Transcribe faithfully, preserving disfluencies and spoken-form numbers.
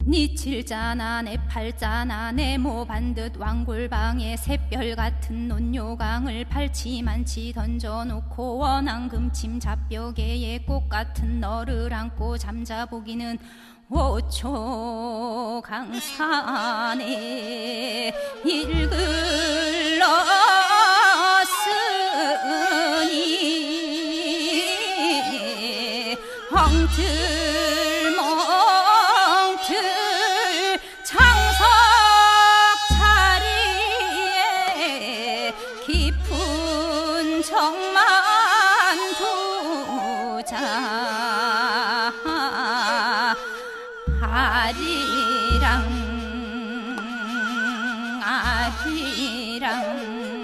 니 칠자나 내 팔자나 네모 반듯 왕골방에 샛별 같은 논요강을 팔치만치 던져놓고 원앙금침 잡벽에 꽃 같은 너를 안고 잠자보기는 오초 강산에 일글렀으니 엉틀 멍틀 창석 자리에 깊은 정만 두자 아리랑 아리랑